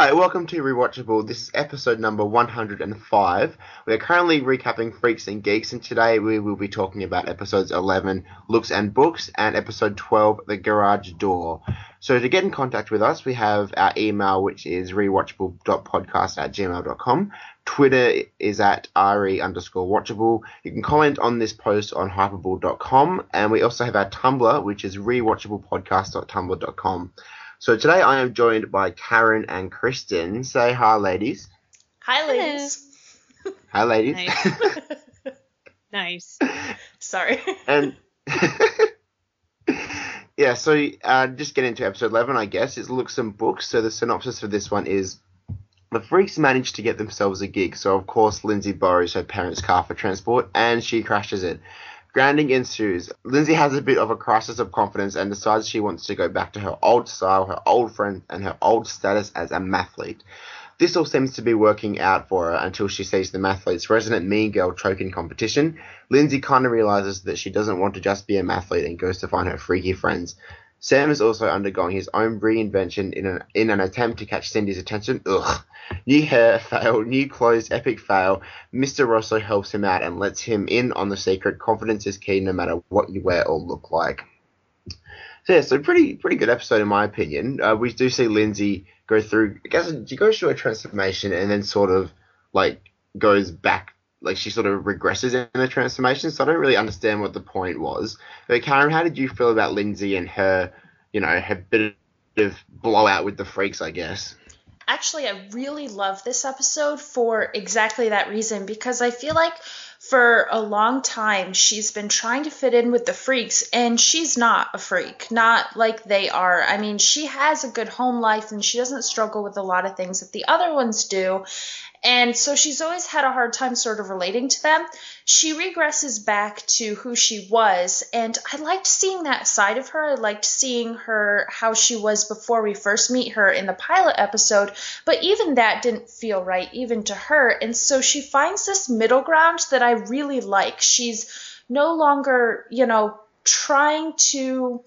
Hi, welcome to Rewatchable. This is episode number 105. We are currently recapping Freaks and Geeks, and today we will be talking about episodes 11, Looks and Books, and episode 12, The Garage Door. So to get in contact with us, we have our email, which is rewatchable.podcast@gmail.com. Twitter is at re_watchable. You can comment on this post on hyperball.com, and we also have our Tumblr, which is rewatchablepodcast.tumblr.com. So today I am joined by Karen and Kristen. Say hi, ladies. Hi, ladies. Hi, ladies. Nice. Sorry. And yeah, so just get into episode 11, I guess. It's Looks and Books. So the synopsis for this one is: the freaks manage to get themselves a gig. So, of course, Lindsay borrows her parents' car for transport, and she crashes it. Grounding ensues. Lindsay has a bit of a crisis of confidence and decides she wants to go back to her old style, her old friends, and her old status as a mathlete. This all seems to be working out for her until she sees the mathlete's resident mean girl choke in competition. Lindsay kind of realizes that she doesn't want to just be a mathlete and goes to find her freaky friends. Sam is also undergoing his own reinvention in an attempt to catch Cindy's attention. Ugh. New hair, fail. New clothes, epic fail. Mr. Rosso helps him out and lets him in on the secret. Confidence is key no matter what you wear or look like. So yeah, so pretty good episode in my opinion. We do see Lindsay go through, I guess, she goes through a transformation and then sort of like goes back, like she sort of regresses in the transformation. So I don't really understand what the point was. But Karen, how did you feel about Lindsay and her, her bit of blowout with the freaks, I guess? Actually, I really love this episode for exactly that reason, because I feel like for a long time she's been trying to fit in with the freaks, and she's not a freak, not like they are. I mean, she has a good home life and she doesn't struggle with a lot of things that the other ones do. And so she's always had a hard time sort of relating to them. She regresses back to who she was, and I liked seeing that side of her. I liked seeing her how she was before we first meet her in the pilot episode, but even that didn't feel right, even to her. And so she finds this middle ground that I really like. She's no longer, trying to,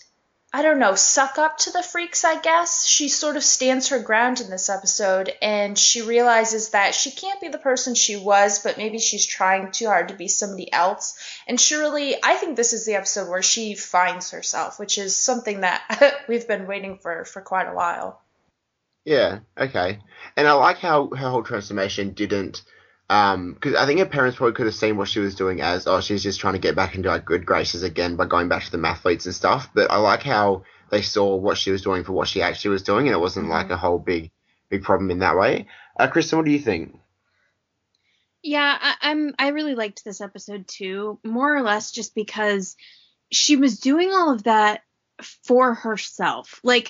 suck up to the freaks, I guess. She sort of stands her ground in this episode, and she realizes that she can't be the person she was, but maybe she's trying too hard to be somebody else. And I think this is the episode where she finds herself, which is something that we've been waiting for quite a while. Yeah, okay. And I like how her whole transformation didn't, because I think her parents probably could have seen what she was doing as, she's just trying to get back into like good graces again by going back to the mathletes and stuff. But I like how they saw what she was doing for what she actually was doing, and it wasn't like a whole big problem in that way. Kristen, what do you think? Yeah, I really liked this episode too, more or less just because she was doing all of that for herself. Like,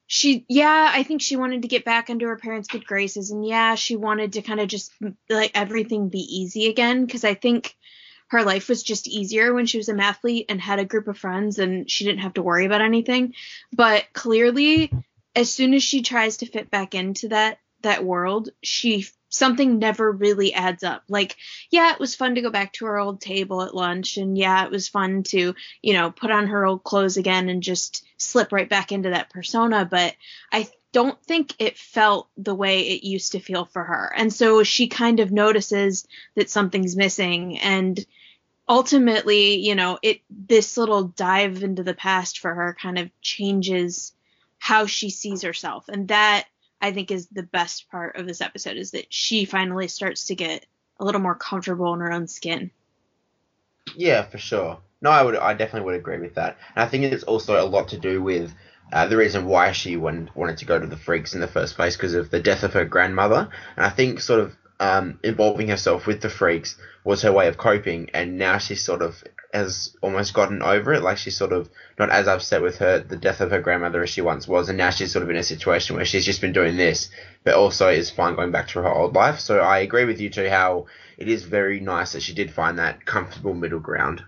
I think she wanted to get back into her parents' good graces, and she wanted to kind of just let everything be easy again, because I think her life was just easier when she was a mathlete and had a group of friends and she didn't have to worry about anything. But clearly, as soon as she tries to fit back into that world, something never really adds up. Like, it was fun to go back to her old table at lunch, and it was fun to, put on her old clothes again and just slip right back into that persona, but I don't think it felt the way it used to feel for her. And so she kind of notices that something's missing, and ultimately, this little dive into the past for her kind of changes how she sees herself. And that, I think, is the best part of this episode, is that she finally starts to get a little more comfortable in her own skin. Yeah, for sure. No, I definitely would agree with that. And I think it's also a lot to do with the reason why she wanted to go to the freaks in the first place, because of the death of her grandmother. And I think sort of involving herself with the freaks was her way of coping, and now she sort of has almost gotten over it. Like, she's sort of not as upset with the death of her grandmother as she once was, and now she's sort of in a situation where she's just been doing this, but also is fine going back to her old life. So I agree with you too, how it is very nice that she did find that comfortable middle ground.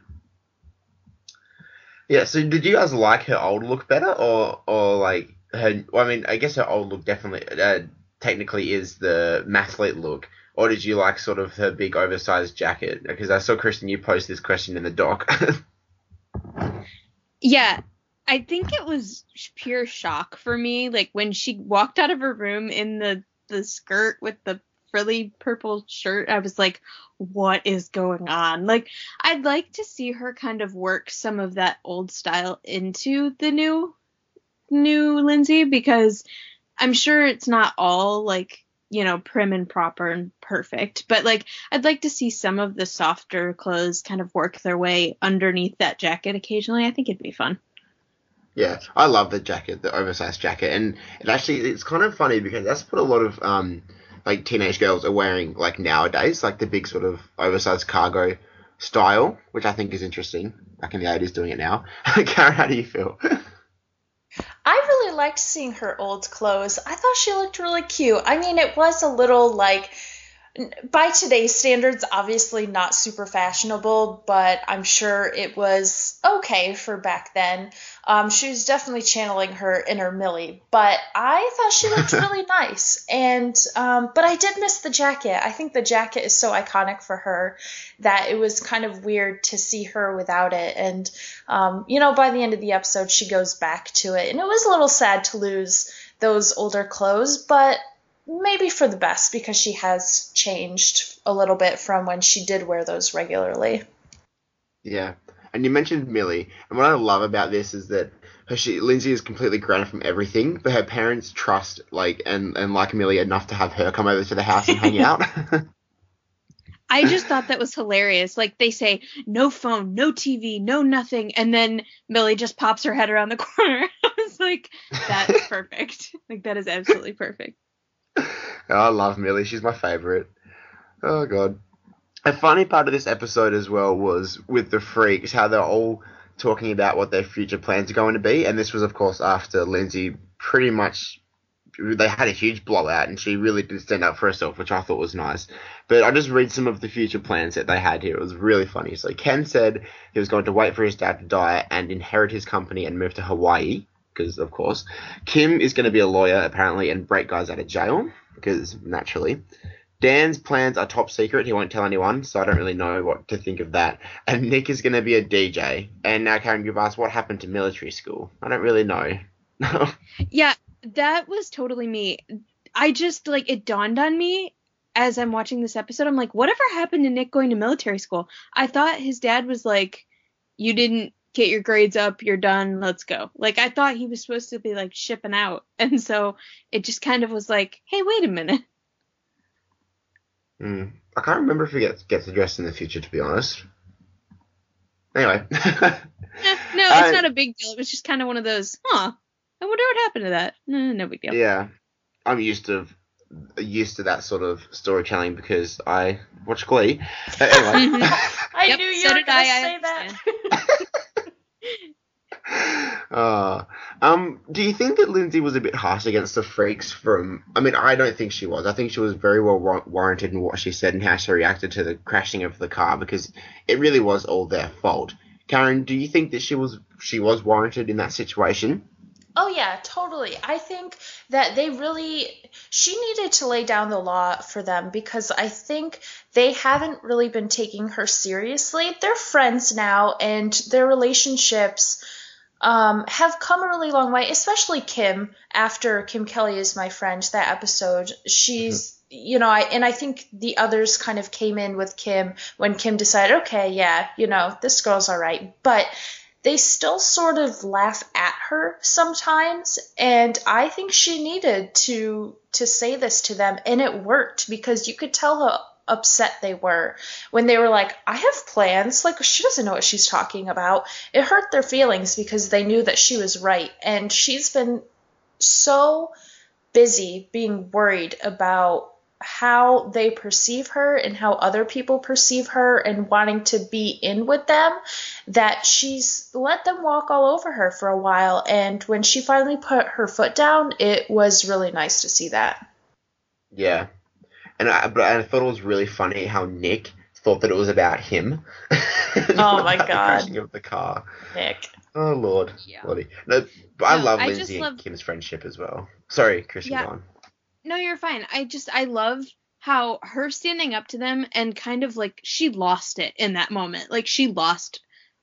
Yeah, so did you guys like her old look better, or like her? Well, I mean, I guess her old look definitely, technically, is the mathlete look. Or did you like sort of her big oversized jacket? Because I saw, Kristen, you post this question in the doc. Yeah, I think it was pure shock for me. Like when she walked out of her room in the skirt with the frilly purple shirt, I was like, what is going on? Like, I'd like to see her kind of work some of that old style into the new Lindsay, because I'm sure it's not all like, prim and proper and perfect, but like I'd like to see some of the softer clothes kind of work their way underneath that jacket occasionally. I think it'd be fun. Yeah, I love the jacket, the oversized jacket, and it's kind of funny because that's what a lot of like teenage girls are wearing like nowadays, like the big sort of oversized cargo style, which I think is interesting. Back in the 80s doing it now. Karen, how do you feel? I really liked seeing her old clothes. I thought she looked really cute. I mean, it was a little like, by today's standards, obviously not super fashionable, but I'm sure it was okay for back then. She was definitely channeling her inner Millie, but I thought she looked really nice. And but I did miss the jacket. I think the jacket is so iconic for her that it was kind of weird to see her without it. And by the end of the episode, she goes back to it, and it was a little sad to lose those older clothes, but maybe for the best because she has changed a little bit from when she did wear those regularly. Yeah. And you mentioned Millie, and what I love about this is that Lindsay is completely grounded from everything, but her parents trust and like Millie enough to have her come over to the house and hang out. I just thought that was hilarious. Like they say, no phone, no TV, no nothing, and then Millie just pops her head around the corner. I was like, that's perfect. Like that is absolutely perfect. I love Millie. She's my favorite. Oh, God. A funny part of this episode as well was with the freaks, how they're all talking about what their future plans are going to be. And this was, of course, after Lindsay pretty much... They had a huge blowout, and she really did stand up for herself, which I thought was nice. But I'll just read some of the future plans that they had here. It was really funny. So Ken said he was going to wait for his dad to die and inherit his company and move to Hawaii, because, of course. Kim is going to be a lawyer, apparently, and break guys out of jail, because naturally. Dan's plans are top secret. He won't tell anyone, so I don't really know what to think of that. And Nick is going to be a DJ. And now, Karen, you've asked what happened to military school. I don't really know. Yeah, that was totally me. I just, it dawned on me as I'm watching this episode. I'm like, whatever happened to Nick going to military school? I thought his dad was like, you didn't get your grades up, you're done, let's go. Like, I thought he was supposed to be, shipping out. And so it just kind of was like, hey, wait a minute. I can't remember if he gets addressed in the future, to be honest. Anyway. No, it's not a big deal. It was just kind of one of those, I wonder what happened to that. No big deal. Yeah. I'm used to that sort of storytelling because I watch Glee. Anyway. I knew you were going to say that. Do you think that Lindsay was a bit harsh against the freaks I don't think she was. I think she was very well warranted in what she said and how she reacted to the crashing of the car because it really was all their fault. Karen, do you think that she was warranted in that situation? Oh, yeah, totally. I think that she needed to lay down the law for them because I think they haven't really been taking her seriously. They're friends now, and their relationships have come a really long way, especially Kim, after Kim Kelly is my friend, that episode. She's, I think the others kind of came in with Kim when Kim decided, okay, yeah, this girl's all right. But they still sort of laugh at her sometimes, and I think she needed to say this to them, and it worked because you could tell how upset they were when they were like, I have plans. Like, she doesn't know what she's talking about. It hurt their feelings because they knew that she was right, and she's been so busy being worried about how they perceive her and how other people perceive her and wanting to be in with them that she's let them walk all over her for a while. And when she finally put her foot down, it was really nice to see that. Yeah. And I thought it was really funny how Nick thought that it was about him. Oh my God. The crashing of the car. Nick. Oh Lord. Yeah. Lordy. No, but I love Lindsay and Kim's friendship as well. Sorry, Christian, go on. No, you're fine. I love how her standing up to them and kind of she lost it in that moment. Like she lost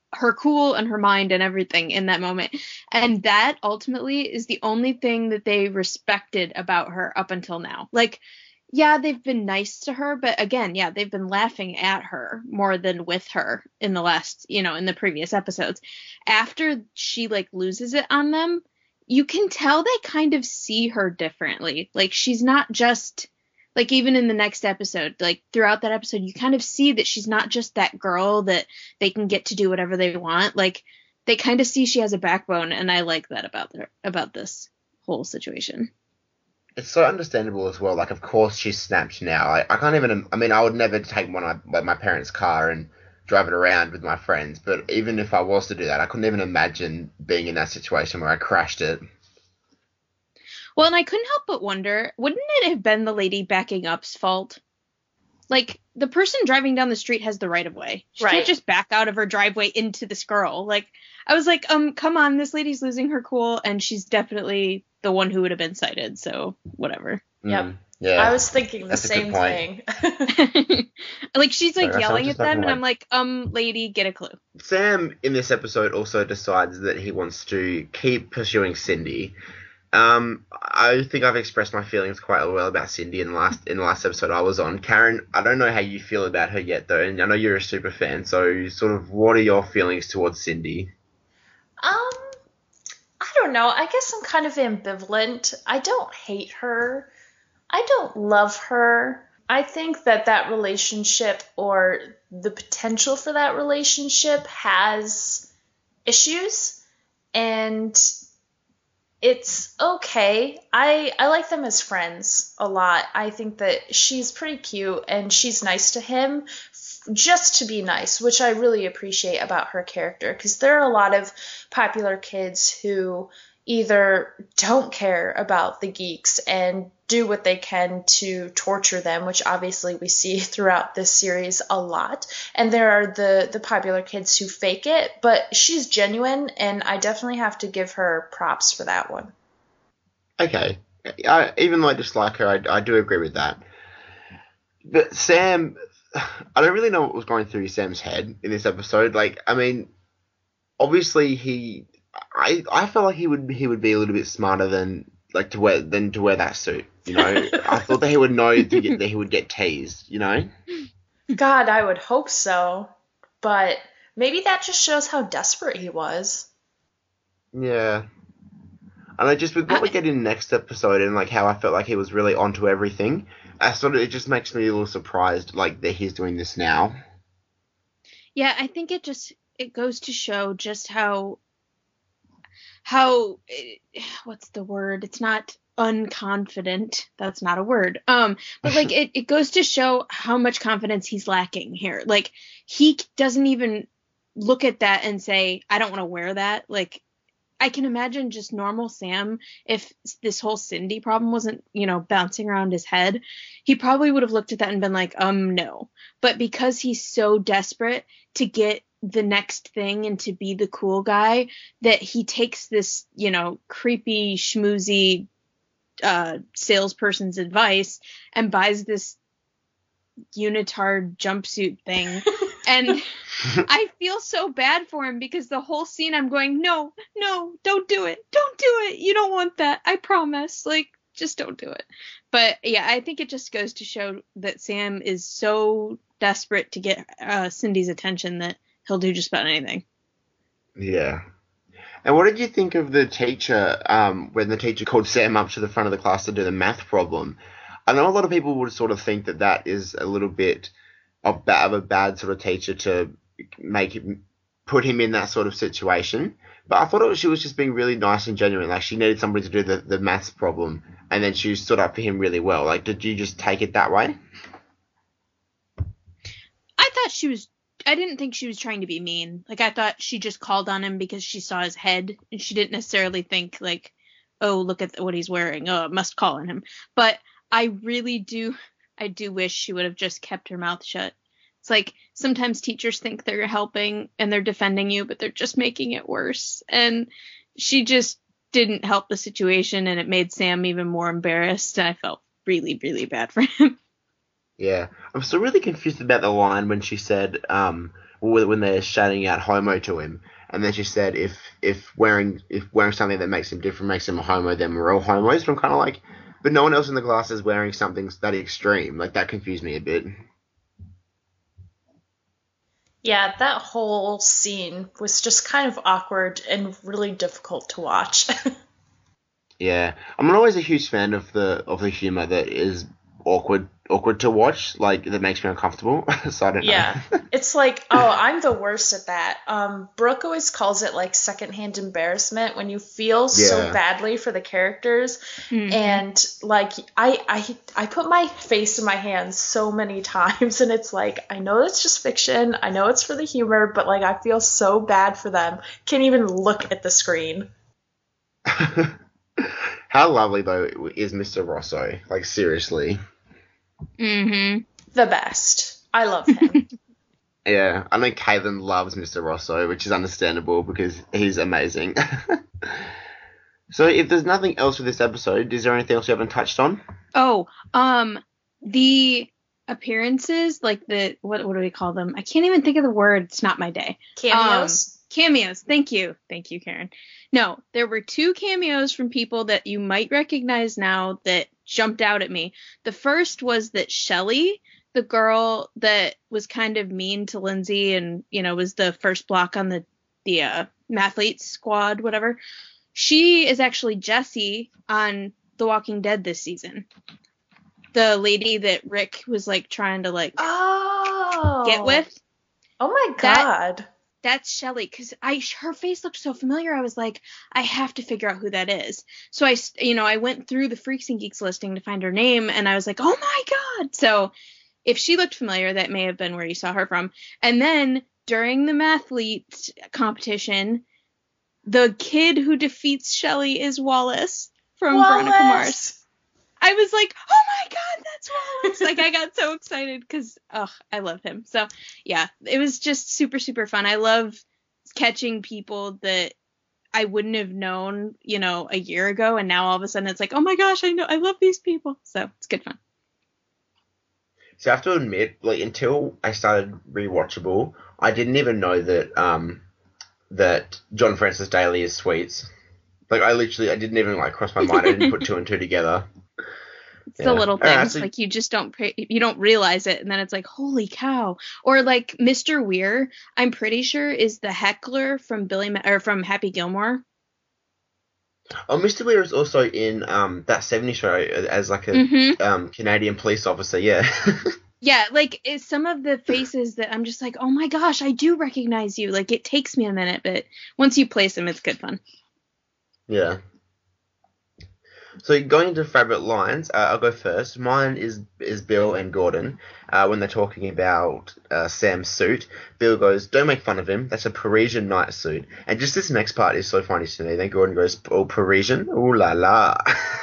her cool and her mind and everything in that moment. And that ultimately is the only thing that they respected about her up until now. Like, yeah, they've been nice to her, but again, yeah, they've been laughing at her more than with her in the last, in the previous episodes. After she like loses it on them, you can tell they kind of see her differently. Like, she's not just like, even in the next episode, like throughout that episode, you kind of see that she's not just that girl that they can get to do whatever they want. Like, they kind of see she has a backbone, and I like that about this whole situation. It's so understandable as well. Like, of course she's snapped now. I can't even, I mean, I would never take my parents' car and drive it around with my friends, but even if I was to do that, I couldn't even imagine being in that situation where I crashed it. Well, and I couldn't help but wonder, wouldn't it have been the lady backing up's fault? Like, the person driving down the street has the right of way. She can't just back out of her driveway into this girl. Like, I was like, come on, this lady's losing her cool, and she's definitely the one who would have been cited, so whatever. Yep. Yeah. I was thinking the same thing. Like, she's like yelling at them, and I'm like, lady, get a clue. Sam in this episode also decides that he wants to keep pursuing Cindy. I think I've expressed my feelings quite well about Cindy in the last episode I was on. Karen, I don't know how you feel about her yet, though, and I know you're a super fan, so sort of what are your feelings towards Cindy? I don't know. I guess I'm kind of ambivalent. I don't hate her. I don't love her. I think that relationship, or the potential for that relationship, has issues, and it's okay. I like them as friends a lot. I think that she's pretty cute, and she's nice to him just to be nice, which I really appreciate about her character, because there are a lot of popular kids who either don't care about the geeks and do what they can to torture them, which obviously we see throughout this series a lot. And there are the popular kids who fake it, but she's genuine, and I definitely have to give her props for that one. Okay. Even though I dislike her, I do agree with that. But Sam, I don't really know what was going through Sam's head in this episode. Like, I mean, obviously I felt like he would be a little bit smarter than to wear that suit. I thought that he would know that he would get teased. God, I would hope so, but maybe that just shows how desperate he was. Yeah, and just with what we get in the next episode, and like how I felt like he was really onto everything, it just makes me a little surprised, like, that he's doing this now. Yeah, I think it goes to show just how what's the word? It's not unconfident. That's not a word. But like it goes to show how much confidence he's lacking here. Like, he doesn't even look at that and say, I don't want to wear that. Like, I can imagine just normal Sam, if this whole Cindy problem wasn't, bouncing around his head, he probably would have looked at that and been like, no. But because he's so desperate to get the next thing and to be the cool guy, that he takes this, creepy, schmoozy salesperson's advice and buys this unitard jumpsuit thing. And I feel so bad for him, because the whole scene I'm going, no, don't do it. Don't do it. You don't want that. I promise. Like, just don't do it. But yeah, I think it just goes to show that Sam is so desperate to get Cindy's attention that he'll do just about anything. Yeah. And what did you think of the teacher, when the teacher called Sam up to the front of the class to do the math problem? I know a lot of people would sort of think that is a little bit of a bad sort of teacher to put him in that sort of situation. But I thought she was just being really nice and genuine. Like, she needed somebody to do the maths problem, and then she stood up for him really well. Like, did you just take it that way? I didn't think she was trying to be mean. Like, I thought she just called on him because she saw his head, and she didn't necessarily think, like, oh, look at what he's wearing. Oh, it must call on him. But I do wish she would have just kept her mouth shut. It's like, sometimes teachers think they're helping and they're defending you, but they're just making it worse. And she just didn't help the situation, and it made Sam even more embarrassed. And I felt really, really bad for him. Yeah. I'm still really confused about the line when she said, when they're shouting out homo to him. And then she said, if wearing something that makes him different makes him a homo, then we're all homos. But I'm kind of like, but no one else in the class is wearing something that extreme. Like, that confused me a bit. Yeah, that whole scene was just kind of awkward and really difficult to watch. Yeah, I'm not always a huge fan of the humor that is awkward to watch. Like, that makes me uncomfortable. So I don't Yeah, know. it's like, oh, I'm the worst at that. Brooke always calls it like secondhand embarrassment when you feel so Yeah. badly for the characters, Mhm. and like I put my face in my hands so many times, and it's like, I know it's just fiction, I know it's for the humor, but like I feel so bad for them. Can't even look at the screen. How lovely though is Mr. Rosso? Like, seriously. Mhm. The best. I love him. Yeah, I know Caitlin loves Mr. Rosso, which is understandable because he's amazing. So if there's nothing else with this episode, is there anything else you haven't touched on? Oh, the appearances, like what do we call them? I can't even think of the word. It's not my day. Cameos. Cameos. Thank you, Karen. No, there were 2 cameos from people that you might recognize now that jumped out at me. The first was that Shelley, the girl that was kind of mean to Lindsay and, was the first block on the Mathletes squad, whatever. She is actually Jessie on The Walking Dead this season. The lady that Rick was like trying to Oh. get with. Oh my God. That's Shelley, because her face looked so familiar. I was like, I have to figure out who that is. So I went through the Freaks and Geeks listing to find her name, and I was like, oh my God. So if she looked familiar, that may have been where you saw her from. And then during the Mathlete competition, the kid who defeats Shelley is Wallace from Veronica Mars. I was like, oh my God, that's Wallace. Like, I got so excited because, I love him. So, yeah, it was just super, super fun. I love catching people that I wouldn't have known, a year ago. And now all of a sudden it's like, oh my gosh, I love these people. So it's good fun. So I have to admit, like, until I started Rewatchable, I didn't even know that John Francis Daly is Sweets. Like, I didn't even, cross my mind. I didn't put 2 and 2 together. It's the little things, so, like, you just you don't realize it, and then it's like, holy cow. Or like Mr. Weir, I'm pretty sure is the heckler from from Happy Gilmore. Oh, Mr. Weir is also in that 70s show as like a Canadian police officer, yeah. Yeah, like, it's some of the faces that I'm just like, oh my gosh, I do recognize you. Like, it takes me a minute, but once you place them, it's good fun. Yeah. So going into favorite lines, I'll go first. Mine is Bill and Gordon when they're talking about Sam's suit. Bill goes, "Don't make fun of him. That's a Parisian night suit." And just this next part is so funny to me. Then Gordon goes, "Oh, Parisian? Ooh la la."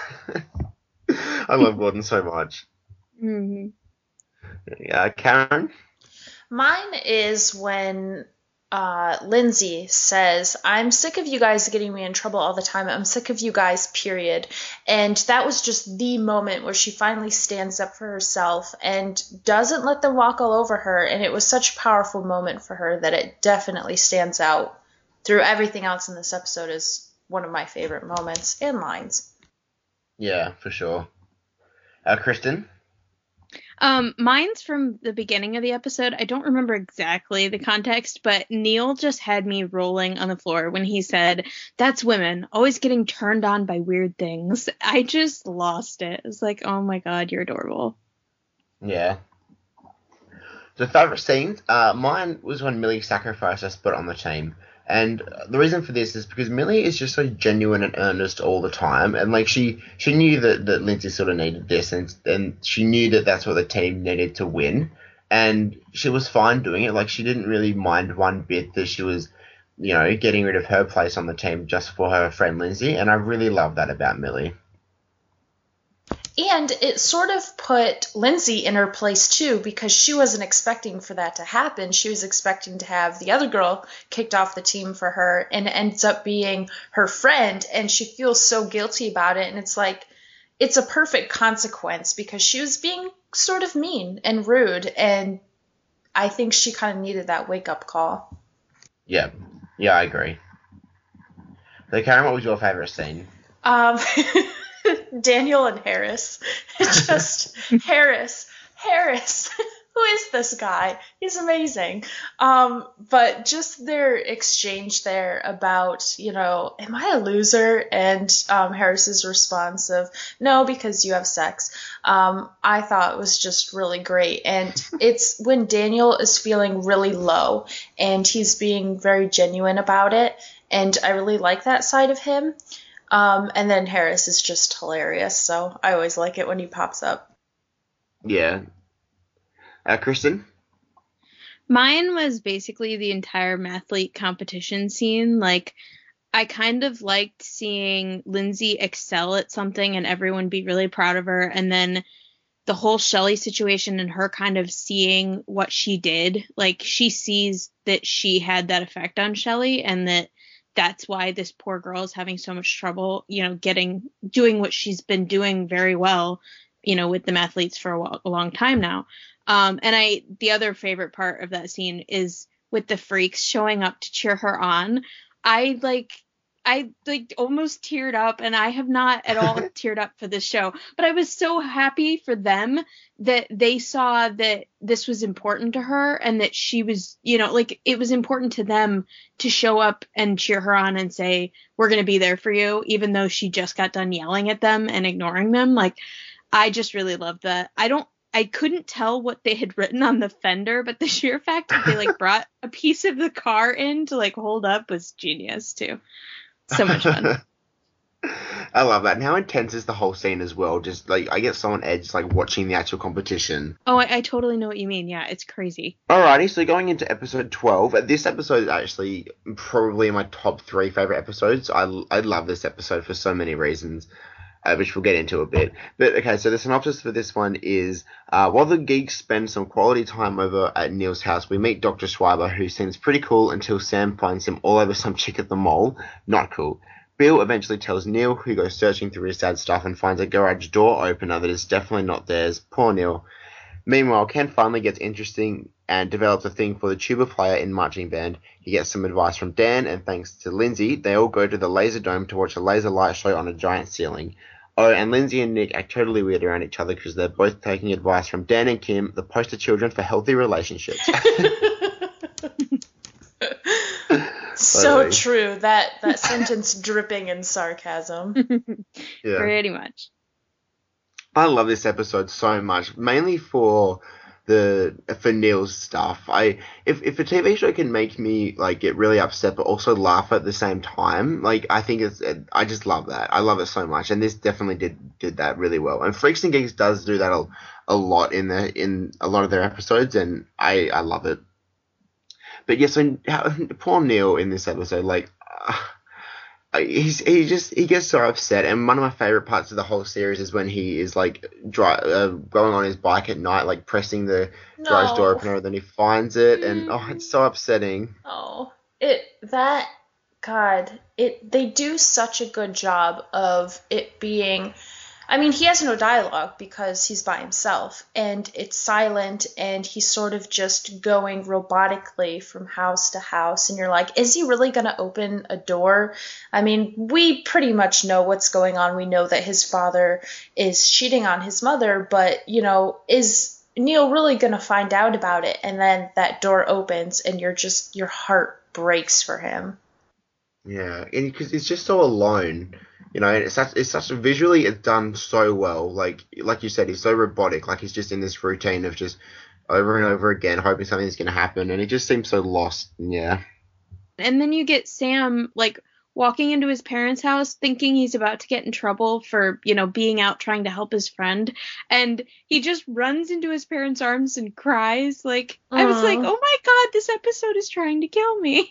I love Gordon so much. Mm-hmm. Karen? Mine is when Lindsay says, "I'm sick of you guys getting me in trouble all the time. I'm sick of you guys, period." And that was just the moment where she finally stands up for herself and doesn't let them walk all over her. And it was such a powerful moment for her that it definitely stands out through everything else in this episode as one of my favorite moments and lines. Yeah, for sure. Kristen? Mine's from the beginning of the episode. I don't remember exactly the context, but Neil just had me rolling on the floor when he said, "That's women, always getting turned on by weird things." I just lost it. It's like, oh my God, you're adorable. Yeah. The favourite scenes, mine was when Millie sacrificed her spot on the team. And the reason for this is because Millie is just so genuine and earnest all the time. And, like, she knew that Lindsay sort of needed this, and she knew that that's what the team needed to win. And she was fine doing it. Like, she didn't really mind one bit that she was, getting rid of her place on the team just for her friend Lindsay. And I really love that about Millie. And it sort of put Lindsay in her place, too, because she wasn't expecting for that to happen. She was expecting to have the other girl kicked off the team for her, and it ends up being her friend, and she feels so guilty about it. And it's like, it's a perfect consequence because she was being sort of mean and rude, and I think she kind of needed that wake-up call. Yeah, I agree. So, Karen, what was your favourite scene? Daniel and Harris. Just Harris. Who is this guy? He's amazing. But just their exchange there about, am I a loser? And Harris's response of, no, because you have sex. I thought was just really great. And it's when Daniel is feeling really low and he's being very genuine about it. And I really like that side of him. And then Harris is just hilarious. So I always like it when he pops up. Yeah. Kristen? Mine was basically the entire mathlete competition scene. Like, I kind of liked seeing Lindsay excel at something and everyone be really proud of her. And then the whole Shelley situation and her kind of seeing what she did. Like, she sees that she had that effect on Shelley and that's why this poor girl is having so much trouble, doing what she's been doing very well, with the mathletes for a long time now. And the other favorite part of that scene is with the freaks showing up to cheer her on. I almost teared up, and I have not at all teared up for this show, but I was so happy for them that they saw that this was important to her and that she was, it was important to them to show up and cheer her on and say, we're going to be there for you, even though she just got done yelling at them and ignoring them. Like, I just really loved that. I couldn't tell what they had written on the fender, but the sheer fact that they brought a piece of the car in to hold up was genius too. So much fun. I love that. And how intense is the whole scene as well? Just I get so on edge watching the actual competition. Oh, I totally know what you mean. Yeah, it's crazy. Alrighty, so going into episode 12. This episode is actually probably my top 3 favorite episodes. I love this episode for so many reasons. Which we'll get into a bit. But okay, so the synopsis for this one is, while the geeks spend some quality time over at Neil's house, we meet Dr. Schreiber, who seems pretty cool until Sam finds him all over some chick at the mall. Not cool. Bill eventually tells Neil, who goes searching through his dad's stuff and finds a garage door opener that is definitely not theirs. Poor Neil. Meanwhile, Ken finally gets interesting and develops a thing for the tuba player in marching band. He gets some advice from Dan, and thanks to Lindsay, they all go to the Laser Dome to watch a laser light show on a giant ceiling. Oh, and Lindsay and Nick act totally weird around each other because they're both taking advice from Dan and Kim, the poster children for healthy relationships. So true. That sentence dripping in sarcasm. Yeah. Pretty much. I love this episode so much, mainly for Neil's stuff. If a TV show can make me get really upset but also laugh at the same time, I think I just love that. I love it so much, and this definitely did that really well. And Freaks and Geeks does do that a lot in a lot of their episodes, and I love it. But yes, poor Neil in this episode, he gets so upset, and one of my favorite parts of the whole series is when he is going on his bike at night, pressing the garage door opener, and then he finds it, and it's so upsetting. They do such a good job of it being. I mean, he has no dialogue because he's by himself, and it's silent, and he's sort of just going robotically from house to house, and you're like, is he really going to open a door? I mean, we pretty much know what's going on. We know that his father is cheating on his mother, but, is Neil really going to find out about it? And then that door opens, and your heart breaks for him. Yeah, and because he's just so alone. It's such visually it's done so well. Like you said, he's so robotic. He's just in this routine of just over and over again, hoping something's going to happen, and he just seems so lost. Yeah. And then you get Sam walking into his parents' house, thinking he's about to get in trouble for being out trying to help his friend, and he just runs into his parents' arms and cries. I was like, oh my god, this episode is trying to kill me.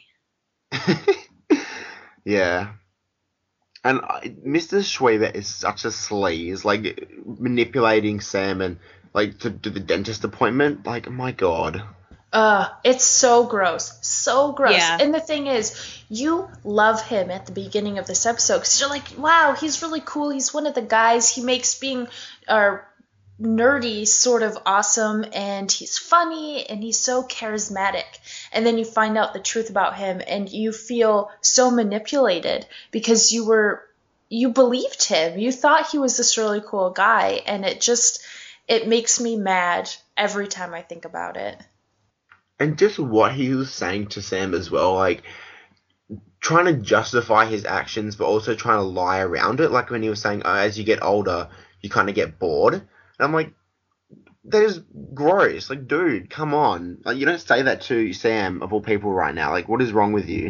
Yeah. And Mr. Schreiber is such a sleaze, manipulating Sam and, to do the dentist appointment. My God. It's so gross. So gross. Yeah. And the thing is, you love him at the beginning of this episode because you're like, wow, he's really cool. He's one of the guys. He makes nerdy sort of awesome, and he's funny and he's so charismatic, and then you find out the truth about him and you feel so manipulated because you believed him, you thought he was this really cool guy, and it makes me mad every time I think about it. And just what he was saying to Sam as well, like trying to justify his actions, but also trying to lie around it. Like when he was saying, oh, as you get older, you kind of get bored. And I'm like, that is gross. Like, dude, come on. Like, you don't say that to Sam, of all people, right now. Like, what is wrong with you?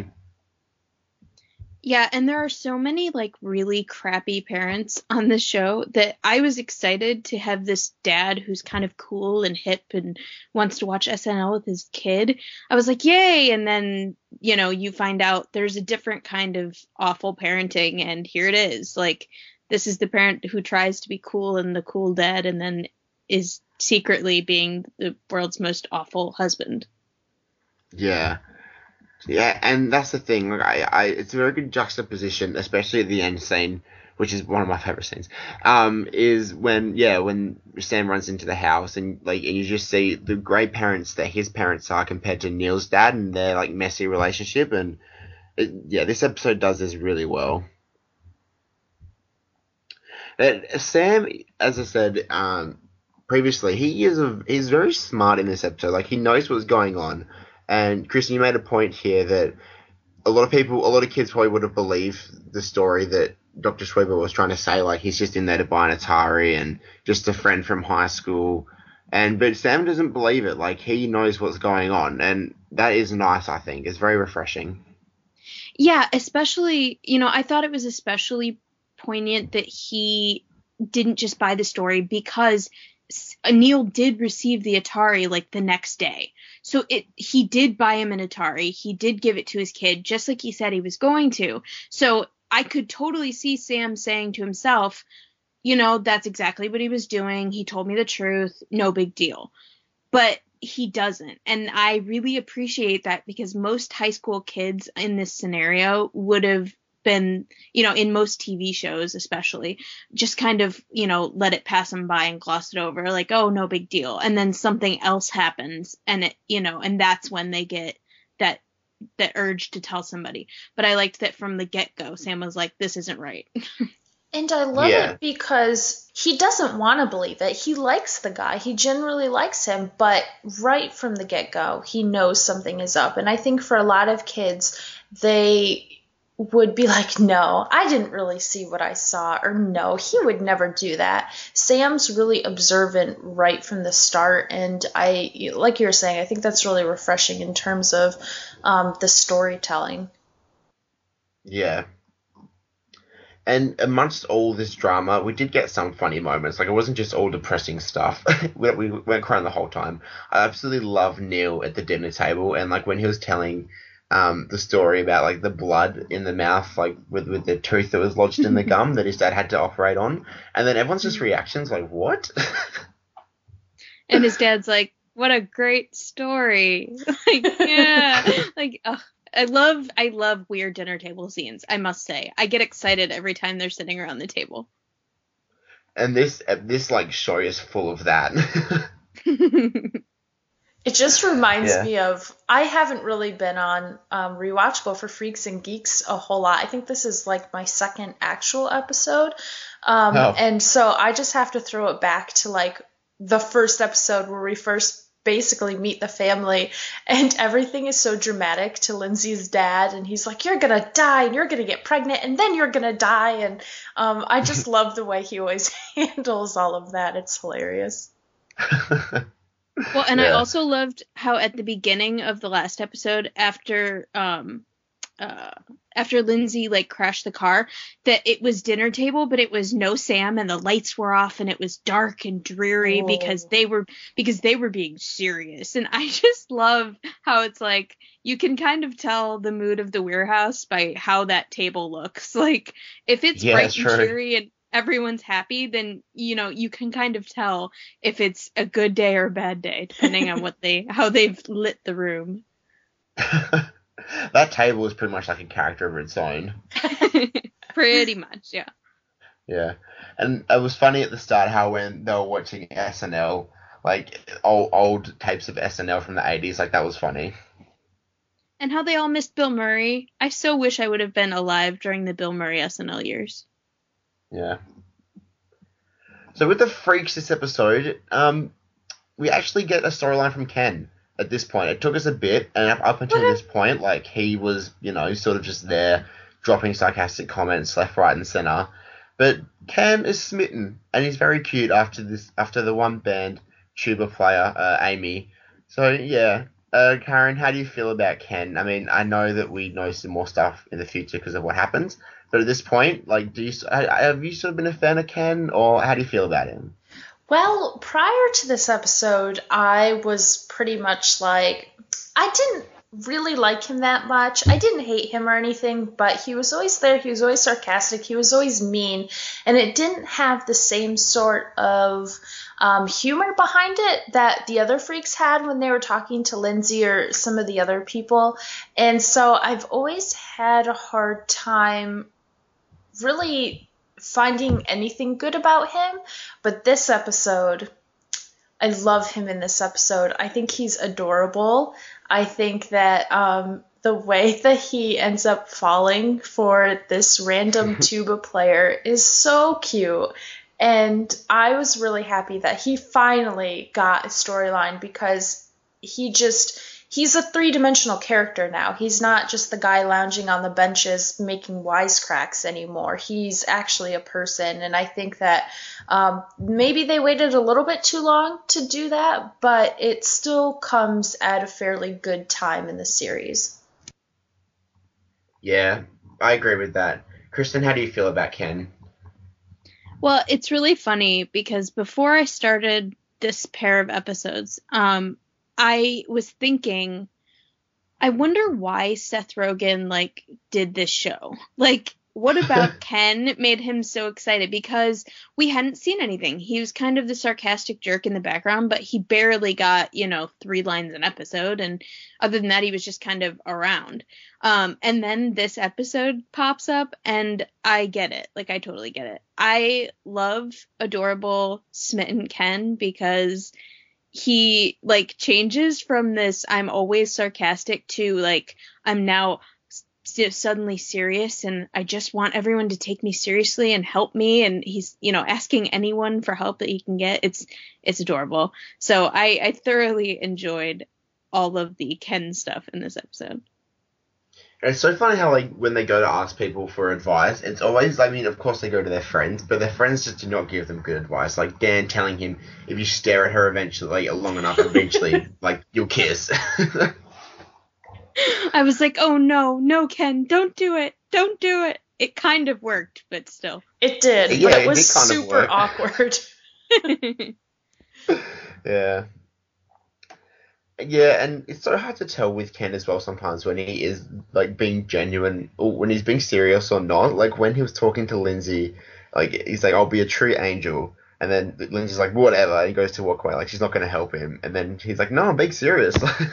Yeah, and there are so many like really crappy parents on this show that I was excited to have this dad who's kind of cool and hip and wants to watch SNL with his kid. I was like, yay! And then, you find out there's a different kind of awful parenting, and here it is. Like, this is the parent who tries to be cool and the cool dad, and then is secretly being the world's most awful husband. Yeah. Yeah, and that's the thing. Like, it's a very good juxtaposition, especially at the end scene, which is one of my favorite scenes. Is when Sam runs into the house and you just see the great parents that his parents are compared to Neil's dad and their like messy relationship, and this episode does this really well. Sam, as I said previously, he's very smart in this episode. Like, he knows what's going on. And Kristen, you made a point here that a lot of kids probably would have believed the story that Dr. Schweber was trying to say, like he's just in there to buy an Atari and just a friend from high school. But Sam doesn't believe it. Like, he knows what's going on, and that is nice, I think. It's very refreshing. Yeah, especially, I thought it was especially poignant that he didn't just buy the story because Neil did receive the Atari like the next day. So he did buy him an Atari. He did give it to his kid, just like he said he was going to. So I could totally see Sam saying to himself, that's exactly what he was doing. He told me the truth. No big deal. But he doesn't. And I really appreciate that, because most high school kids in this scenario would have been, in most TV shows especially, just kind of, let it pass them by and gloss it over, like, oh, no big deal. And then something else happens, and it, and that's when they get that urge to tell somebody. But I liked that from the get-go, Sam was like, this isn't right. And I love it because he doesn't want to believe it. He likes the guy. He generally likes him. But right from the get-go, he knows something is up. And I think for a lot of kids, they would be like, no, I didn't really see what I saw, or no, he would never do that. Sam's really observant right from the start, and like you were saying, I think that's really refreshing in terms of the storytelling. Yeah. And amongst all this drama, we did get some funny moments. Like, it wasn't just all depressing stuff. we weren't crying the whole time. I absolutely love Neil at the dinner table, and like when he was telling the story about like the blood in the mouth, like with the tooth that was lodged in the gum that his dad had to operate on, and then everyone's just reactions like, what? And his dad's like, what a great story. Like, yeah. Like, ugh. I love weird dinner table scenes, I must say. I get excited every time they're sitting around the table. And this like show is full of that. It just reminds me of, I haven't really been on Rewatchable for Freaks and Geeks a whole lot. I think this is like my second actual episode. And so I just have to throw it back to like the first episode where we first basically meet the family, and everything is so dramatic to Lindsay's dad, and he's like, you're gonna die and you're gonna get pregnant and then you're gonna die, and I just love the way he always handles all of that. It's hilarious. Well, and I also loved how at the beginning of the last episode, after Lindsay like crashed the car, that it was dinner table, but it was no Sam and the lights were off and it was dark and dreary because they were being serious. And I just love how it's like you can kind of tell the mood of the warehouse by how that table looks. Like if it's bright and cheery and everyone's happy, then you can kind of tell if it's a good day or a bad day depending on how they've lit the room. That table is pretty much like a character of its own. Pretty much, yeah. Yeah, and it was funny at the start how when they were watching SNL, like old tapes of SNL from the 80s, like that was funny. And how they all missed Bill Murray. I so wish I would have been alive during the Bill Murray SNL years. Yeah. So with the freaks this episode, we actually get a storyline from Ken at this point. It took us a bit, and up until this point, like he was, sort of just there dropping sarcastic comments left, right, and center. But Cam is smitten, and he's very cute after the one band tuba player, Amy. So yeah, Karen, how do you feel about Ken? I mean, I know that we know some more stuff in the future because of what happens, but at this point, like, have you sort of been a fan of Ken, or how do you feel about him? Well, prior to this episode, I was pretty much like, I didn't really like him that much. I didn't hate him or anything, but he was always there. He was always sarcastic. He was always mean. And it didn't have the same sort of humor behind it that the other freaks had when they were talking to Lindsay or some of the other people. And so I've always had a hard time really finding anything good about him. But this episode, I love him in this episode. I think he's adorable. I think that the way that he ends up falling for this random tuba player is so cute. And I was really happy that he finally got a storyline because he's a three-dimensional character now. He's not just the guy lounging on the benches making wisecracks anymore. He's actually a person, and I think that maybe they waited a little bit too long to do that, but it still comes at a fairly good time in the series. Yeah, I agree with that. Kristen, how do you feel about Ken? Well, it's really funny because before I started this pair of episodes, I was thinking, I wonder why Seth Rogen, did this show. What about Ken made him so excited? Because we hadn't seen anything. He was kind of the sarcastic jerk in the background, but he barely got, 3 lines an episode. And other than that, he was just kind of around. And then this episode pops up, and I get it. I totally get it. I love adorable smitten Ken because he changes from this I'm always sarcastic to I'm now suddenly serious and I just want everyone to take me seriously and help me, and he's asking anyone for help that he can get. It's adorable. So I thoroughly enjoyed all of the Ken stuff in this episode. It's so funny how when they go to ask people for advice, it's always, of course they go to their friends, but their friends just do not give them good advice. Like Dan telling him, if you stare at her eventually, long enough, eventually, you'll kiss. I was like, oh no, Ken, don't do it. It kind of worked, but still. It did, but it was super awkward. Yeah. Yeah, and it's so hard to tell with Ken as well sometimes when he is being genuine or when he's being serious or not. When he was talking to Lindsay, he's like, I'll be a true angel. And then Lindsay's like, whatever, and he goes to walk away, she's not going to help him. And then he's like, no, I'm being serious.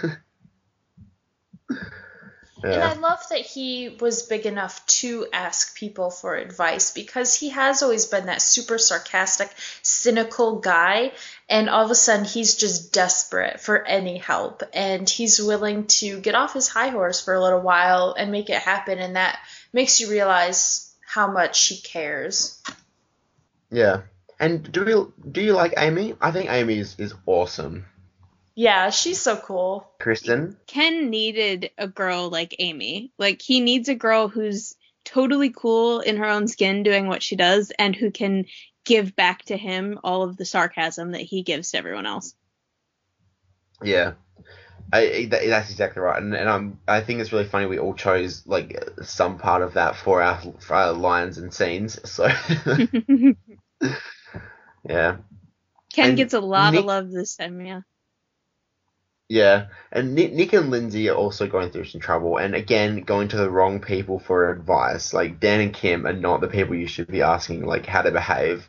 Yeah. And I love that he was big enough to ask people for advice because he has always been that super sarcastic, cynical guy. And all of a sudden, he's just desperate for any help. And he's willing to get off his high horse for a little while and make it happen. And that makes you realize how much he cares. Yeah. And do you like Amy? I think Amy is awesome. Yeah, she's so cool. Kristen? Ken needed a girl like Amy. He needs a girl who's totally cool in her own skin doing what she does and who can give back to him all of the sarcasm that he gives to everyone else. Yeah. That's exactly right. And I think it's really funny we all chose, some part of that for our lines and scenes. So, yeah. Ken gets a lot of love this time, yeah. Yeah, and Nick and Lindsay are also going through some trouble, and again, going to the wrong people for advice. Dan and Kim are not the people you should be asking, how to behave.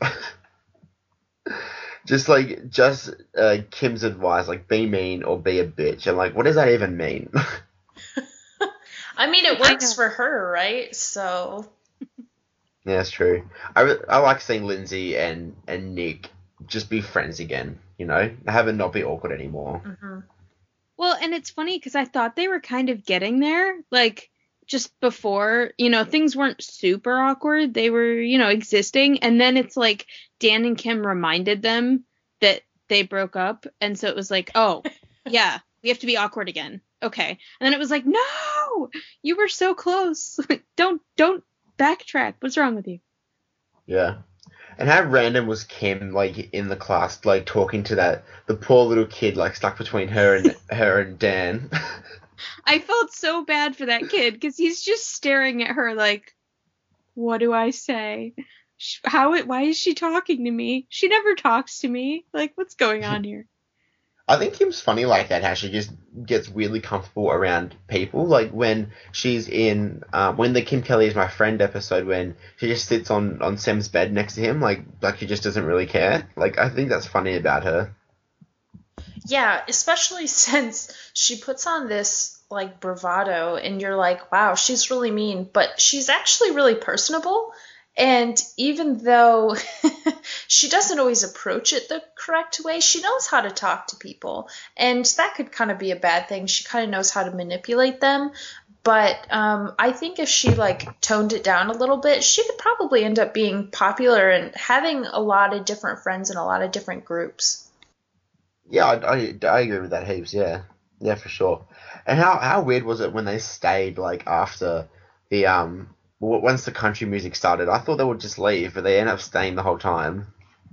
just Kim's advice, be mean or be a bitch. And, what does that even mean? I mean, it works for her, right? So... Yeah, that's true. I like seeing Lindsay and Nick just be friends again. Have it not be awkward anymore. Hmm. Well, and it's funny because I thought they were kind of getting there, like just before, things weren't super awkward. They were, existing. And then it's like Dan and Kim reminded them that they broke up. And so it was like, oh, yeah, we have to be awkward again. Okay. And then it was like, no, you were so close. Don't backtrack. What's wrong with you? Yeah. And how random was Kim, like, in the class, like, talking to the poor little kid, like, stuck between her and Dan. I felt so bad for that kid because he's just staring at her like, what do I say? Why is she talking to me? She never talks to me. Like, what's going on here? I think Kim's funny like that, how she just gets weirdly comfortable around people. Like when she's when the Kim Kelly is my friend episode, when she just sits on Sam's bed next to him, like she just doesn't really care. Like, I think that's funny about her. Yeah, especially since she puts on this like bravado and you're like, wow, she's really mean, but she's actually really personable. And even though she doesn't always approach it the correct way, she knows how to talk to people. And that could kind of be a bad thing. She kind of knows how to manipulate them. But I think if she like toned it down a little bit, she could probably end up being popular and having a lot of different friends in a lot of different groups. Yeah, I agree with that heaps. Yeah, yeah, for sure. And how weird was it when they stayed like after the once the country music started? I thought they would just leave, but they end up staying the whole time.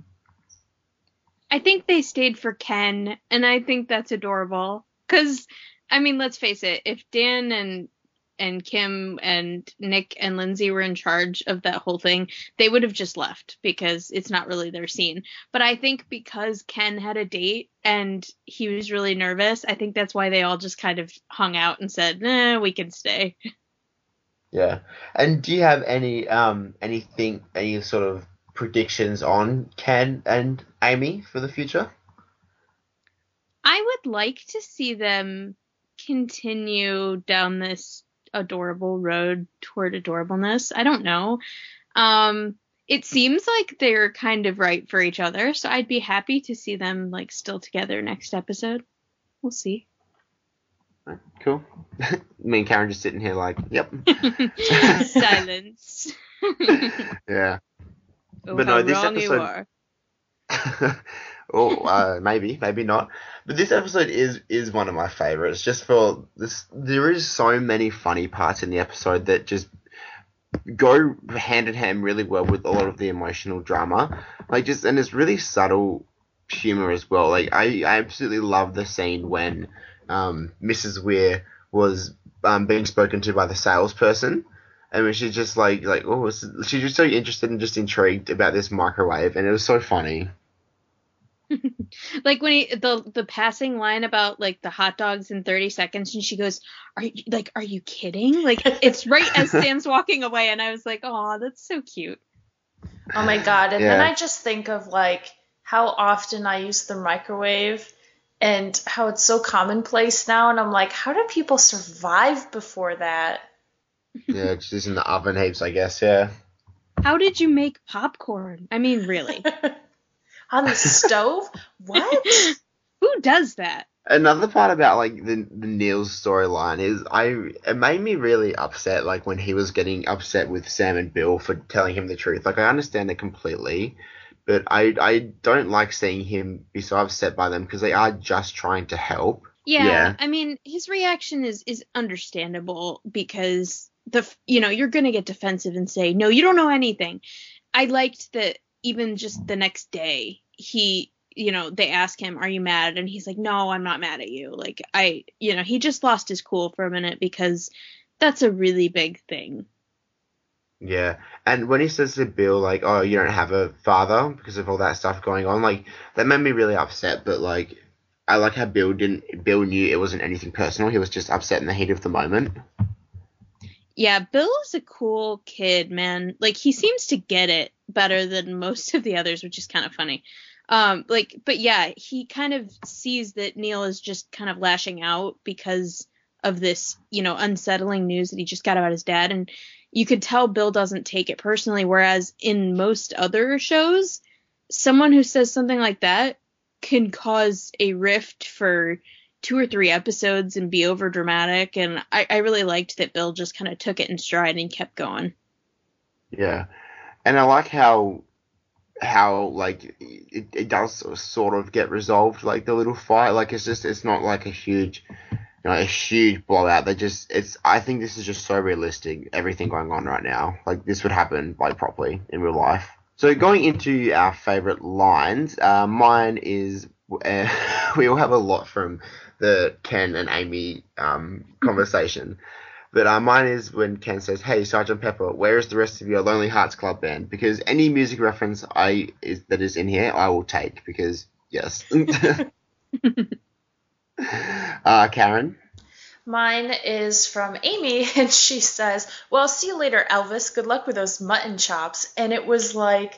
I think they stayed for Ken, and I think that's adorable. Because, I mean, let's face it, if Dan and Kim and Nick and Lindsay were in charge of that whole thing, they would have just left because it's not really their scene. But I think because Ken had a date and he was really nervous, I think that's why they all just kind of hung out and said, nah, we can stay. Yeah. And do you have any any sort of predictions on Ken and Amy for the future? I would like to see them continue down this adorable road toward adorableness. I don't know. It seems like they're kind of right for each other, so I'd be happy to see them like still together next episode. We'll see. Cool. Me and Karen just sitting here like, yep. Silence. Yeah. Oh, But how no, this wrong you episode. are. Maybe not. But this episode is one of my favorites. Just for this, there is so many funny parts in the episode that just go hand in hand really well with a lot of the emotional drama. And it's really subtle humor as well. Like I absolutely love the scene when Mrs. Weir was being spoken to by the salesperson. And when she's just she's just so interested and just intrigued about this microwave, and it was so funny. Like when the passing line about like the hot dogs in 30 seconds and she goes, are you kidding? Like it's right as Sam's walking away and I was like, oh, that's so cute. Oh my God. And Yeah. then I just think of like how often I use the microwave and how it's so commonplace now. And I'm like, how do people survive before that? Yeah, just in the oven heaps, I guess. Yeah. How did you make popcorn? I mean, really? On the stove? What? Who does that? Another part about like the Neil's storyline is it made me really upset, like when he was getting upset with Sam and Bill for telling him the truth. Like I understand it completely, but I don't like seeing him be so upset by them because they are just trying to help. Yeah, I mean, his reaction is understandable because you're gonna get defensive and say, no, you don't know anything. I liked that even just the next day they ask him, are you mad? And he's like, no, I'm not mad at you. Like he just lost his cool for a minute because that's a really big thing. Yeah, and when he says to Bill, like, oh, you don't have a father because of all that stuff going on, like, that made me really upset, but, like, I like how Bill knew it wasn't anything personal, he was just upset in the heat of the moment. Yeah, Bill is a cool kid, man. Like, he seems to get it better than most of the others, which is kind of funny. But yeah, he kind of sees that Neil is just kind of lashing out because of this, unsettling news that he just got about his dad. And you could tell Bill doesn't take it personally, whereas in most other shows, someone who says something like that can cause a rift for 2 or 3 episodes and be over dramatic, and I really liked that Bill just kind of took it in stride and kept going. Yeah, and I like how like it does sort of get resolved, like the little fight. Like it's not like a huge blowout. I think this is just so realistic, everything going on right now. Like this would happen like properly in real life. So going into our favorite lines, mine is we all have a lot from the Ken and Amy conversation. But mine is when Ken says, "Hey, Sergeant Pepper, where is the rest of your Lonely Hearts Club Band?" Because any music reference that is in here, I will take. Because yes. Karen. Mine is from Amy, and she says, "Well, see you later, Elvis. Good luck with those mutton chops." And it was like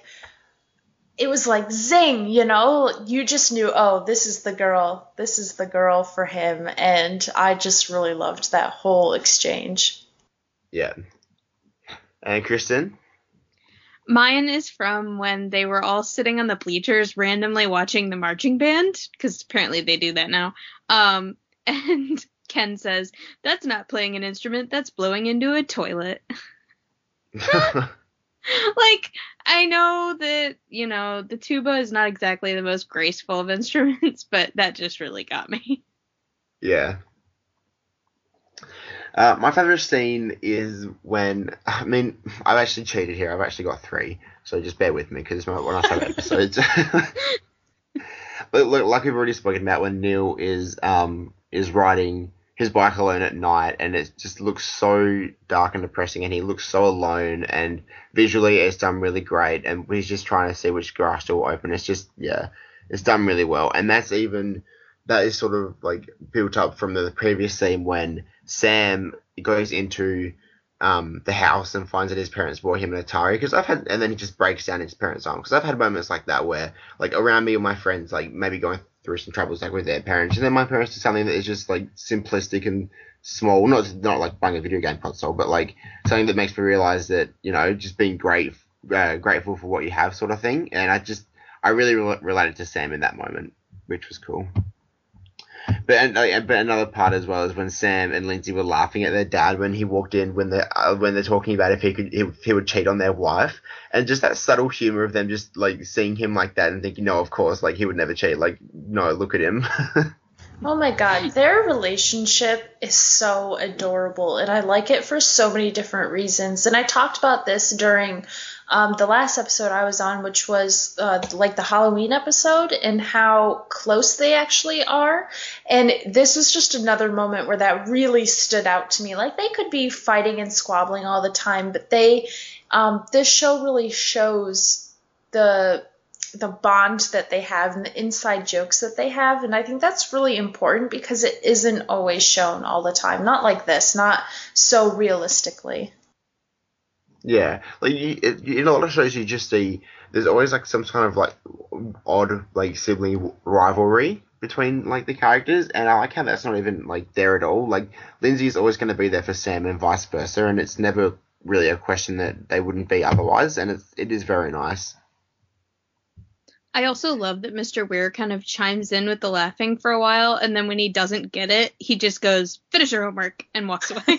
zing, you just knew, oh, this is the girl for him. And I just really loved that whole exchange. Yeah. And Kristen? Mine is from when they were all sitting on the bleachers randomly watching the marching band, because apparently they do that now. And Ken says, "That's not playing an instrument, that's blowing into a toilet." Like, I know that, the tuba is not exactly the most graceful of instruments, but that just really got me. Yeah. My favorite scene is when, I've actually cheated here. I've actually got 3, so just bear with me because it's one of my favorite episodes. But look, like we've already spoken about, when Neil is riding his bike alone at night, and it just looks so dark and depressing, and he looks so alone, and visually it's done really great, and he's just trying to see which garage door will open. It's just, yeah, it's done really well. And that is sort of like built up from the previous scene when Sam goes into the house and finds that his parents bought him an Atari, and then he just breaks down his parents' arm, because I've had moments like that where, like, around me or my friends, like, maybe going through some troubles, like, with their parents, and then my parents do something that is just, like, simplistic and small, not like buying a video game console, but, like, something that makes me realize that, just being grateful for what you have, sort of thing. And I really related to Sam in that moment, which was cool. But another part as well is when Sam and Lindsay were laughing at their dad when he walked in, when they're talking about if he would cheat on their wife, and just that subtle humor of them just like seeing him like that and thinking, no, of course, like he would never cheat. Like, no, look at him. Oh my God, their relationship is so adorable, and I like it for so many different reasons. And I talked about this during the last episode I was on, which was like the Halloween episode, and how close they actually are. And this was just another moment where that really stood out to me. Like, they could be fighting and squabbling all the time, but this show really shows the bond that they have and the inside jokes that they have. And I think that's really important because it isn't always shown all the time. Not like this, not so realistically. Yeah, like in a lot of shows you just see there's always like some kind of like odd like sibling rivalry between like the characters, and I like how that's not even like there at all. Like Lindsay's always going to be there for Sam and vice versa, and it's never really a question that they wouldn't be otherwise, and it is very nice. I also love that Mr. Weir kind of chimes in with the laughing for a while, and then when he doesn't get it, he just goes, "Finish your homework," and walks away.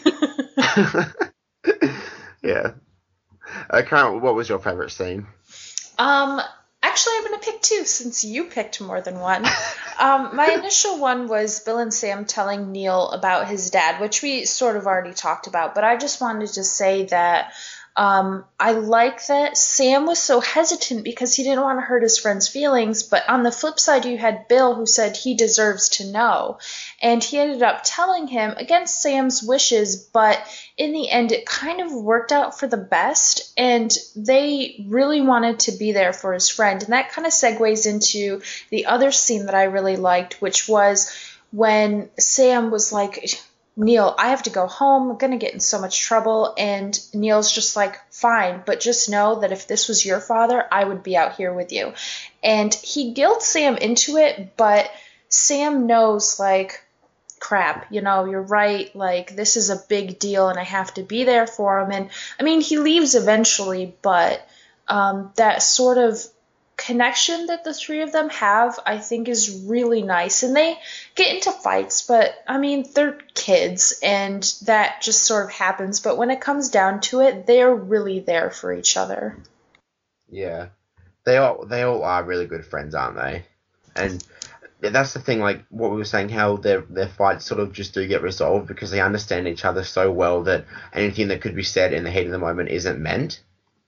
Yeah. Karen, what was your favorite scene? Actually, I'm going to pick 2 since you picked more than one. My initial one was Bill and Sam telling Neil about his dad, which we sort of already talked about, but I just wanted to say that I like that Sam was so hesitant because he didn't want to hurt his friend's feelings, but on the flip side, you had Bill who said he deserves to know, and he ended up telling him against Sam's wishes, but in the end, it kind of worked out for the best, and they really wanted to be there for his friend, and that kind of segues into the other scene that I really liked, which was when Sam was like, "Neil, I have to go home. I'm going to get in so much trouble." And Neil's just like, "Fine, but just know that if this was your father, I would be out here with you." And he guilts Sam into it, but Sam knows, like, crap, you're right, like, this is a big deal and I have to be there for him. And, I mean, he leaves eventually, but that sort of connection that the three of them have, I think, is really nice. And they get into fights, but, I mean, they're kids, and that just sort of happens. But when it comes down to it, they're really there for each other. Yeah. They all are really good friends, aren't they? And that's the thing, like what we were saying, how their fights sort of just do get resolved because they understand each other so well that anything that could be said in the heat of the moment isn't meant.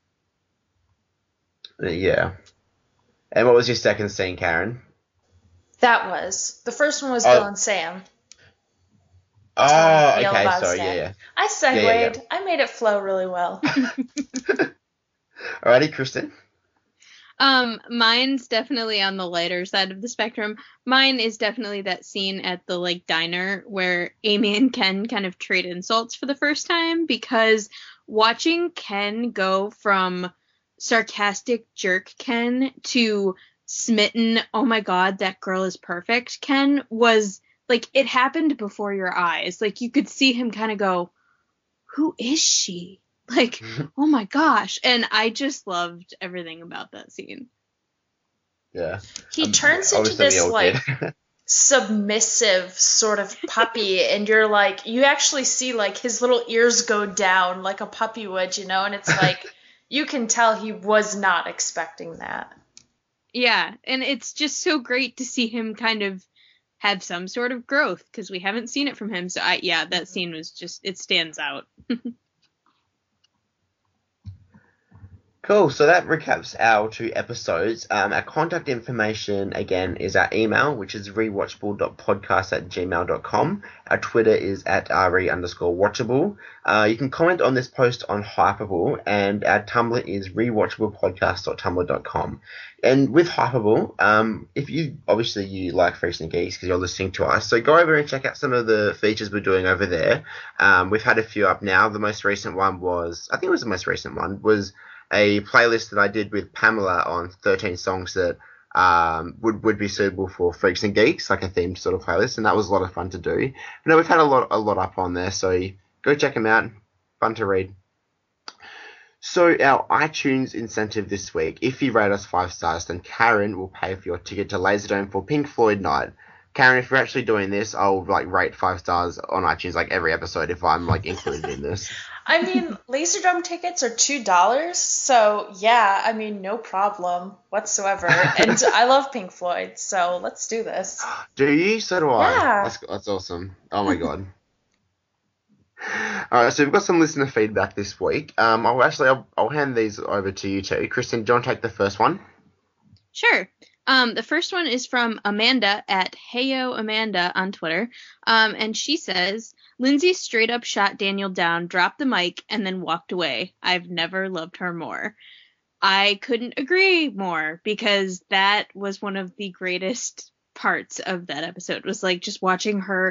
Yeah. And what was your second scene, Karen? The first one was Bill and Sam. Oh, okay, sorry, yeah. I segued. Yeah. I made it flow really well. Alrighty, Kristen. Mine's definitely on the lighter side of the spectrum. Mine is definitely that scene at the like diner where Amy and Ken kind of trade insults for the first time, because watching Ken go from sarcastic jerk Ken to smitten, oh my god, that girl is perfect Ken was like, it happened before your eyes. Like, you could see him kind of go, who is she? Like, oh my gosh. And I just loved everything about that scene. Yeah. He turns into this, like, submissive sort of puppy, and you're like, you actually see, like, his little ears go down like a puppy would, and it's like, you can tell he was not expecting that. Yeah, and it's just so great to see him kind of have some sort of growth, because we haven't seen it from him. So, that scene was just, it stands out. Cool, so that recaps our 2 episodes. Our contact information, again, is our email, which is rewatchable.podcast@gmail.com. Our Twitter is at @re_watchable. You can comment on this post on Hypable, and our Tumblr is rewatchablepodcast.tumblr.com. And with Hypable, if you like Freaks and Geeks because you're listening to us, so go over and check out some of the features we're doing over there. We've had a few up now. The most recent one was a playlist that I did with Pamela on 13 songs that would be suitable for Freaks and Geeks, like a themed sort of playlist, and that was a lot of fun to do. We've had a lot up on there, so go check them out. Fun to read. So our iTunes incentive this week, if you rate us 5 stars, then Karen will pay for your ticket to Laserdome for Pink Floyd night. Karen, if you're actually doing this, I'll rate 5 stars on iTunes every episode if I'm included in this. I mean, Laserdome tickets are $2, so yeah, I mean, no problem whatsoever. And I love Pink Floyd, so let's do this. Do you? So do I. Yeah. That's awesome. Oh my god. Alright, so we've got some listener feedback this week. I'll hand these over to you two. Kristen, do you want to take the first one? Sure. The first one is from Amanda at HeyoAmanda on Twitter. And she says, Lindsay straight up shot Daniel down, dropped the mic, and then walked away. I've never loved her more. I couldn't agree more, because that was one of the greatest parts of that episode, was just watching her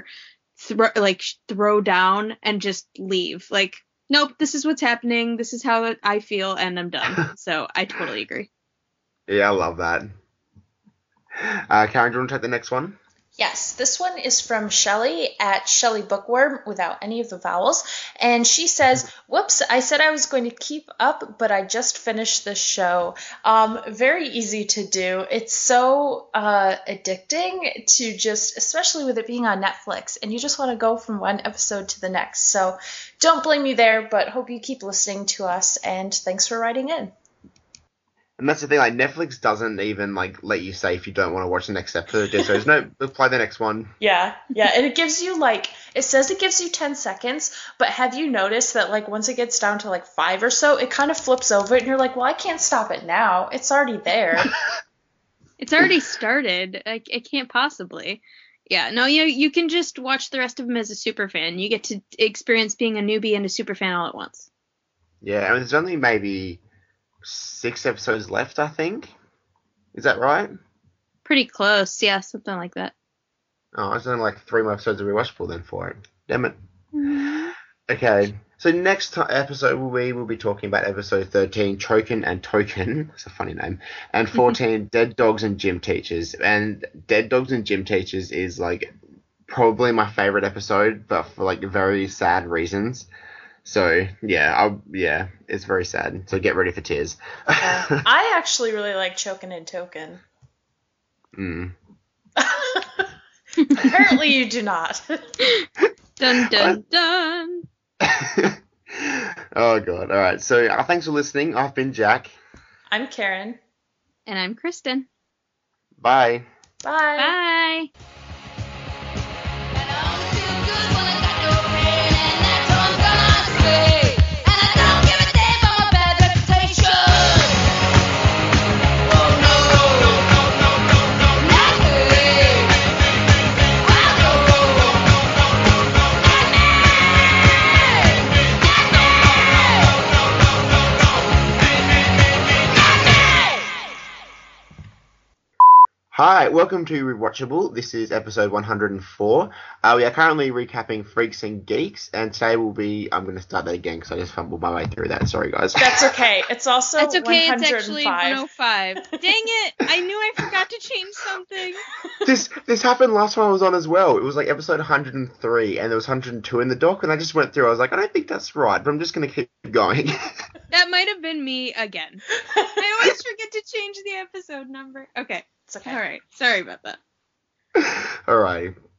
throw down and just leave. Nope, this is what's happening. This is how I feel, and I'm done. So I totally agree. Yeah, I love that. Karen, do you want to take the next one? Yes, this one is from Shelly at Shelly Bookworm without any of the vowels. And she says, whoops, I said I was going to keep up, but I just finished this show. Very easy to do. It's so addicting to just, especially with it being on Netflix, and you just want to go from one episode to the next. So don't blame me there, but hope you keep listening to us, and thanks for writing in. And that's the thing, Netflix doesn't even, let you say if you don't want to watch the next episode. So there's no, we'll play the next one. Yeah, and it gives you, it says it gives you 10 seconds, but have you noticed that, once it gets down to, 5 or so, it kind of flips over, and you're like, well, I can't stop it now. It's already there. It's already started. It can't possibly. Yeah, no, you can just watch the rest of them as a superfan. You get to experience being a newbie and a superfan all at once. Yeah, and there's only maybe 6 episodes left, I think. Is that right? Pretty close, yeah, something like that. Oh, it's only 3 more episodes of Rewatchable then for it. Damn it. Mm-hmm. Okay, so next episode we will be talking about episode 13, Chokin and Token. That's a funny name. And 14, Dead Dogs and Gym Teachers. And Dead Dogs and Gym Teachers is probably my favorite episode, but for like very sad reasons. So yeah, it's very sad. So get ready for tears. I actually really like Chokin' and Token. Apparently you do not. Dun dun dun. Oh god. All right. So thanks for listening. I've been Jack. I'm Karen. And I'm Kristen. Bye. Bye. Bye. Hi, welcome to Rewatchable. This is episode 104. We are currently recapping Freaks and Geeks, and today will be... I'm going to start that again because I just fumbled my way through that. Sorry, guys. That's okay. It's also That's okay. 105. It's actually 105. Dang it! I knew I forgot to change something. This happened last time I was on as well. It was like episode 103, and there was 102 in the doc, and I just went through. I was like, I don't think that's right, but I'm just going to keep going. That might have been me again. I always forget to change the episode number. Okay. It's okay. All right. Sorry about that. All right.